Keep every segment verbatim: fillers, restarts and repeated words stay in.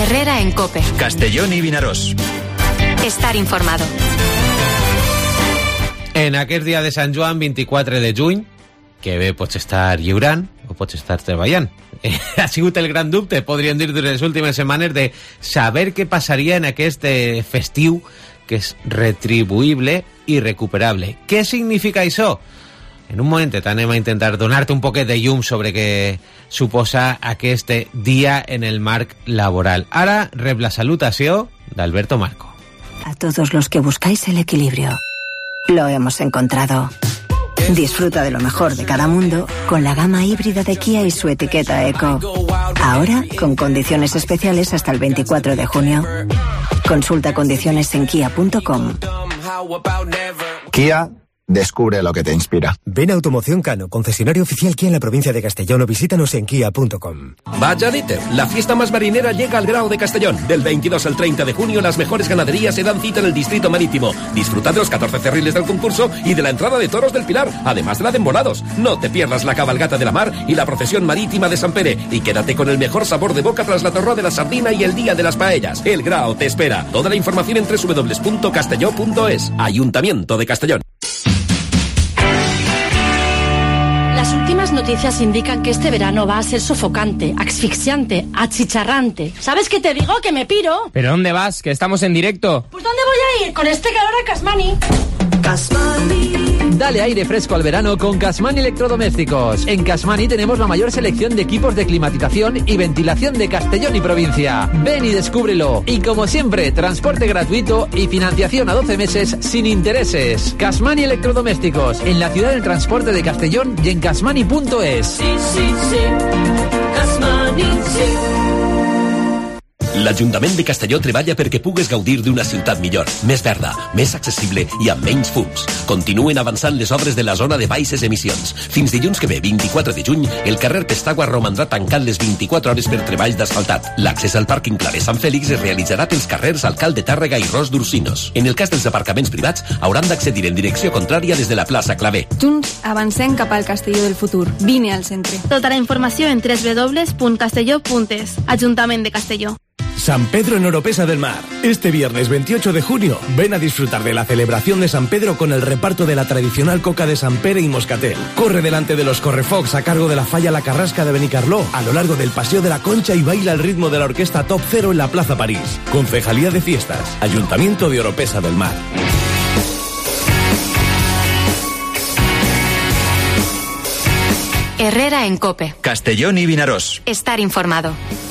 Herrera en COPE. Castellón i Vinaròs. Estar informado. En aquest dia de Sant Joan, vint-i-quatre de juny, que bé pots estar lliurant o pots estar treballant. Eh, ha sigut el gran dubte, podríem dir, durant les últimes setmanes, de saber què passaria en aquest eh, festiu que és retribuïble i recuperable. Què significa això? En un momentet anem a intentar donar-te un poquet de llum sobre què suposa aquest dia en el marc laboral. Ara rep la salutació d'Alberto Marco. A todos los que buscáis el equilibrio, lo hemos encontrado. Disfruta de lo mejor de cada mundo con la gama híbrida de Kia y su etiqueta Eco. Ahora con condiciones especiales hasta el veinticuatro de junio. Consulta condiciones en kia punto com. Kia, descubre lo que te inspira. Ven a Automoción Cano, concesionario oficial Kia en la provincia de Castellón, o visítanos en kia punto com. Vaya Dieter, la fiesta más marinera llega al Grao de Castellón. Del veintidós al treinta de junio, las mejores ganaderías se dan cita en el distrito marítimo. Disfruta de los catorce cerriles del concurso y de la entrada de toros del Pilar, además de la de embolados. No te pierdas la cabalgata de la mar y la procesión marítima de San Pere. Y quédate con el mejor sabor de boca tras la torró de la sardina y el día de las paellas. El Grao te espera. Toda la información en doble u doble u doble u punto castelló punto es. Ayuntamiento de Castellón. Las últimas noticias indican que este verano va a ser sofocante, asfixiante, achicharrante. ¿Sabes qué te digo? ¡Que me piro! ¿Pero dónde vas? Que estamos en directo. ¿Pues dónde voy a ir? Con este calor a Casmani. Casmani. Dale aire fresco al verano con Casmani Electrodomésticos. En Casmani tenemos la mayor selección de equipos de climatización y ventilación de Castellón y provincia. Ven y descúbrelo. Y como siempre, transporte gratuito y financiación a doce meses sin intereses. Casmani Electrodomésticos, en la ciudad del transporte de Castellón y en casmani punto es. Sí, sí, sí. Casmani, sí. L'Ajuntament de Castelló treballa perquè pugues gaudir d'una ciutat millor, més verda, més accessible i amb menys fums. Continuen avançant les obres de la zona de baixes emissions. Fins dilluns que ve, vint-i-quatre de juny, el carrer Pestagua romandrà tancat les vint-i-quatre hores per treballs d'asfaltat. L'accés al pàrquing Claret Sant Fèlix es realitzarà pels carrers Alcalde Tàrrega i Ros d'Ursinos. En el cas dels aparcaments privats, hauran d'accedir en direcció contrària des de la plaça Clavé. Junts avancem cap al Castelló del futur. Vine al centre. Tota la informació en doble u doble u doble u punt castelló punt es. Ajuntament de Castelló. San Pedro en Oropesa del Mar. Este viernes veintiocho de junio, ven a disfrutar de la celebración de San Pedro con el reparto de la tradicional coca de San Pere y Moscatel. Corre delante de los correfocs a cargo de la Falla La Carrasca de Benicarló a lo largo del Paseo de la Concha y baila al ritmo de la orquesta Top Cero en la Plaza París. Concejalía de Fiestas, Ayuntamiento de Oropesa del Mar. Herrera en COPE. Castellón y Vinaròs. Estar informado.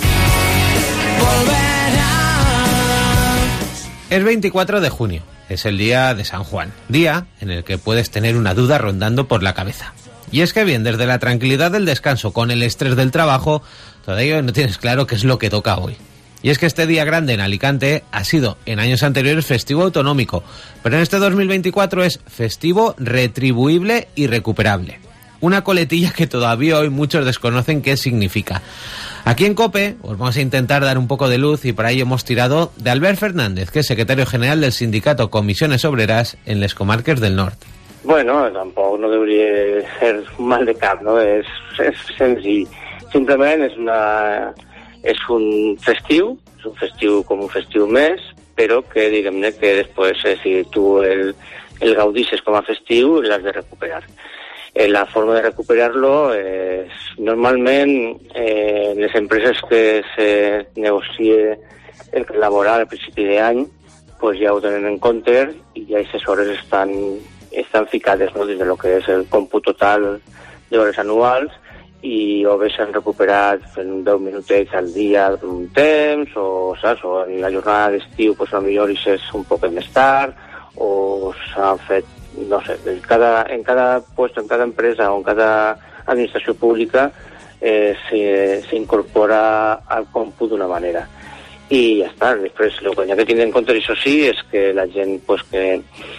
Es veinticuatro de junio, es el día de San Juan, día en el que puedes tener una duda rondando por la cabeza. Y es que bien, desde la tranquilidad del descanso con el estrés del trabajo, todavía no tienes claro qué es lo que toca hoy. Y es que este día grande en Alicante ha sido en años anteriores festivo autonómico, pero en este dos mil veinticuatro es festivo retribuible y recuperable. Una coletilla que todavía hoy muchos desconocen qué significa. Aquí en COPE os vamos a intentar dar un poco de luz y para ello hemos tirado de Albert Fernández, que es secretario general del sindicato Comisiones Obreras en les comarques del nord. Bueno, tampoc no hauria de ser un mal de cap, no? És, és senzill. Simplement és, una, és un festiu, és un festiu com un festiu més, però que diguem-ne que després, eh, si tu el, el gaudixes com a festiu, l'has de recuperar. Eh, la forma de recuperar-lo és normalment eh, les empreses que se negocie el laboral al principi d'any pues ja ho tenen en compte i ja aquestes hores estan, estan ficades, no?, des de lo que és el còmput total d'hores anuals i o bé s'han recuperat fent deu minutets al dia per un temps o, saps, o en la jornada d'estiu pues, potser és un poc més tard o s'han fet no sé, en cada, en cada puesto, en cada empresa o en cada administració pública eh, s'incorpora al còmput d'una manera. I ja està, després el que hi ha que tenir en compte, això sí, és que la gent pues, que,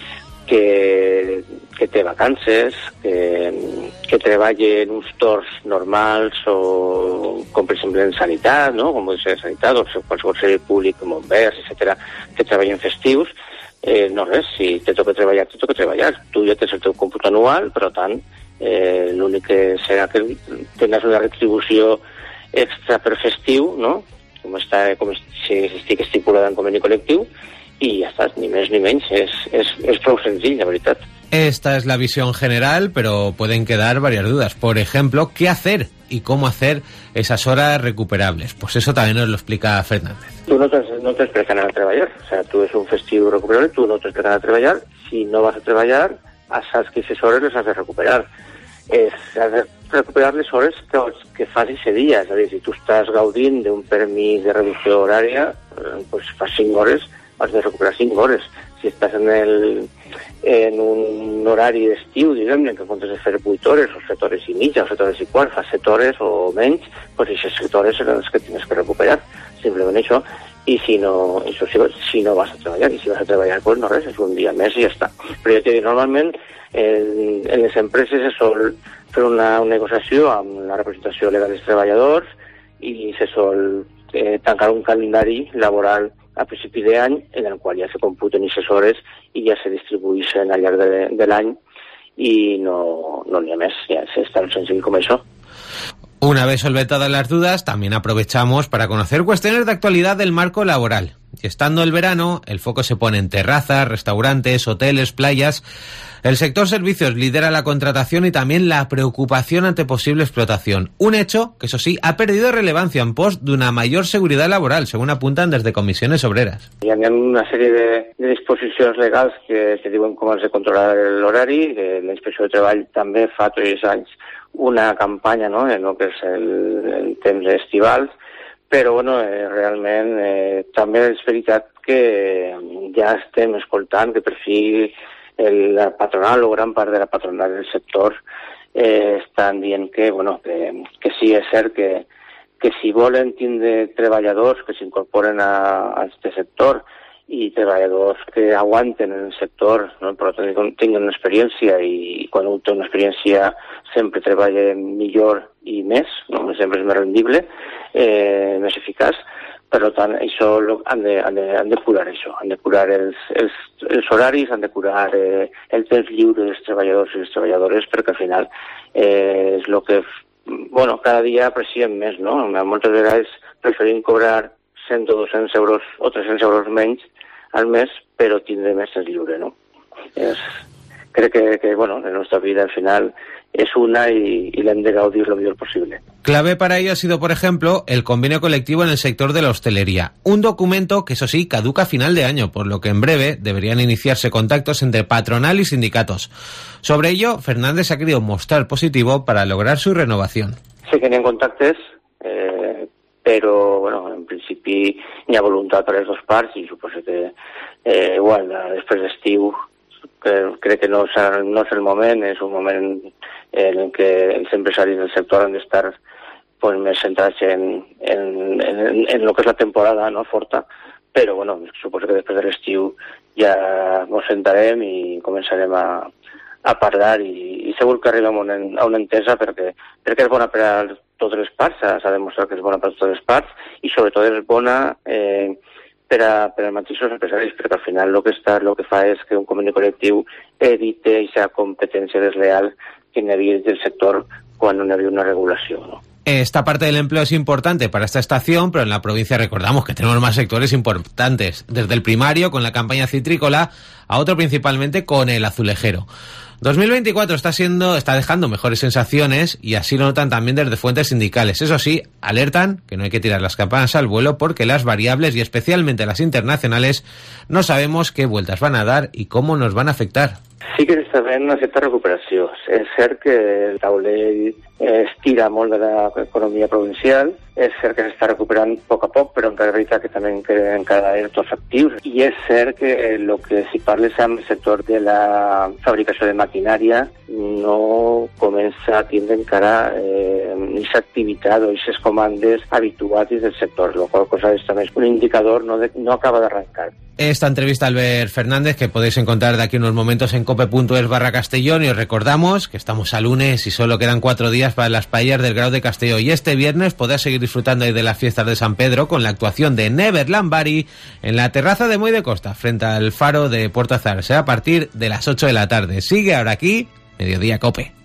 que, que té vacances, que, que treballa en uns torns normals o com per exemple en sanitat, no? Com pot ser sanitat o qualsevol servei públic, bombers, etcètera, que treballen festius, Eh, no res, si te toca treballar, te toca treballar. Tu ja tens el teu còmput anual, per tant, eh, l'únic que serà que tindràs una retribució extra per festiu, no?, com, està, com si estic estipulada en conveni col·lectiu, y ya está, ni més ni menys, es, es, es prou senzill, la veritat. Esta es la visión general, pero pueden quedar varias dudas. Por ejemplo, ¿qué hacer y cómo hacer esas horas recuperables? Pues eso también nos lo explica Fernández. Tú no tens, no tens per què anar a treballar, o sea, tu és un festiu recuperable, tu no tens per què anar a treballar, si no vas a treballar, saps que aquestes hores les has de recuperar. És, has de recuperar les hores que, que fas aquest dia, és a dir, si tu estàs gaudint d'un permís de reducció horària, pues fas cinc hores, has de recuperar cinc hores. Si estàs en, el, en un horari d'estiu, diguem-ne, que comptes de fer vuit hores, o set hores i mitja, o set hores i quart, fas set hores o menys, doncs aquestes set hores seran les que tens que recuperar, simplement això. I si no, això si, si no vas a treballar, i si vas a treballar, doncs no res, és un dia més i ja està. Però jo t'he dit, normalment, en, en les empreses se sol fer una, una negociació amb la representació legal dels treballadors i se sol eh, tancar un calendari laboral a principi d'any en el qual ja se computen aquestes hores i ja se distribueixen al llarg de, de l'any i no no n'hi ha més, ja és tan senzill com això. Una vez solventadas las dudas, también aprovechamos para conocer cuestiones de actualidad del marco laboral. Y estando el verano, el foco se pone en terrazas, restaurantes, hoteles, playas. El sector servicios lidera la contratación y también la preocupación ante posible explotación. Un hecho que, eso sí, ha perdido relevancia en pos de una mayor seguridad laboral, según apuntan desde comissiones obreras. Hi ha una sèrie de, de disposicions legals que, que diuen com has de controlar l'horari, que la Inspecció de Treball també fa tres anys una campanya, no?, en el que és el, el temps estival, però bueno, eh, realment eh, també és veritat que ja estem escoltant que per fi el, la patronal o gran part de la patronal del sector eh, estan dient que, bueno, que, que sí, és cert que, que si volen tindre treballadors que s'incorporen a, a este sector i treballadors que aguanten en el sector, no? Però tinguin una experiència i quan un té una experiència sempre treballa millor i més, no? Sempre és més rendible, eh, més eficaç. Per tant, això han de, han de, han de curar això, han de curar els, els, els horaris, han de curar eh, el temps lliure dels treballadors i les treballadores, perquè al final eh, és el que, bueno, cada dia apreciem més, no? Moltes vegades preferim cobrar cent o dos-cents euros o tres-cents euros menys al mes, però tindre més temps lliure, no? És, crec que, que, bueno, la nostra vida al final es una y, y la han de gaudir lo mejor posible. Clave para ello ha sido, por ejemplo, el convenio colectivo en el sector de la hostelería. Un documento que, eso sí, caduca a final de año, por lo que en breve deberían iniciarse contactos entre patronal y sindicatos. Sobre ello, Fernández ha querido mostrar positivo para lograr su renovación. Sí que n'hi ha contactes, eh, però, bueno, en principi hi ha voluntat per les dues parts i suposo que eh, igual, després d'estiu, crec que no és, no és el moment, és un moment en què els empresaris del sector han d'estar pues, més centrats en, en, en, en el que és la temporada, no, forta, però bueno, suposo que després de l'estiu ja ens sentarem i començarem a, a parlar i, i segur que arribem a una, a una entesa perquè, perquè és bona per a totes les parts, s'ha demostrat que és bona per a totes les parts i sobretot és bona eh, per a, per a mateixos empresaris, perquè al final el que, està, lo que fa és que un conveni col·lectiu evite aquesta competència desleal que hi havia del sector quan no hi havia una regulació, ¿no? Esta parte del empleo es importante para esta estación, pero en la provincia recordamos que tenemos más sectores importantes, desde el primario con la campaña citrícola a otro principalmente con el azulejero. dos mil veinticuatro está siendo, está dejando mejores sensaciones y así lo notan también desde fuentes sindicales. Eso sí, alertan que no hay que tirar las campanas al vuelo porque las variables y especialmente las internacionales no sabemos qué vueltas van a dar y cómo nos van a afectar. Sí que està havent una certa recuperació. És cert que el taulell estira molt de l'economia provincial, és cert que s'està recuperant a poc a poc, però encara és veritat que també queden encara ertos actius. I és cert que el que si parles amb el sector de la fabricació de maquinària no comença a tindre encara eh, aquesta activitat o aquestes comandes habituals del sector, la qual cosa és també un indicador no, de, no acaba d'arrancar. Esta entrevista a Albert Fernández que podéis encontrar de aquí unos momentos en cope.es barra Castellón y os recordamos que estamos a lunes y solo quedan cuatro días para las paellas del Grau de Castelló y este viernes podrás seguir disfrutando ahí de las fiestas de San Pedro con la actuación de Neverland Bari en la terraza de Moy de Costa frente al faro de Puerto Azar. Será a partir de las ocho de la tarde. Sigue ahora aquí Mediodía Cope.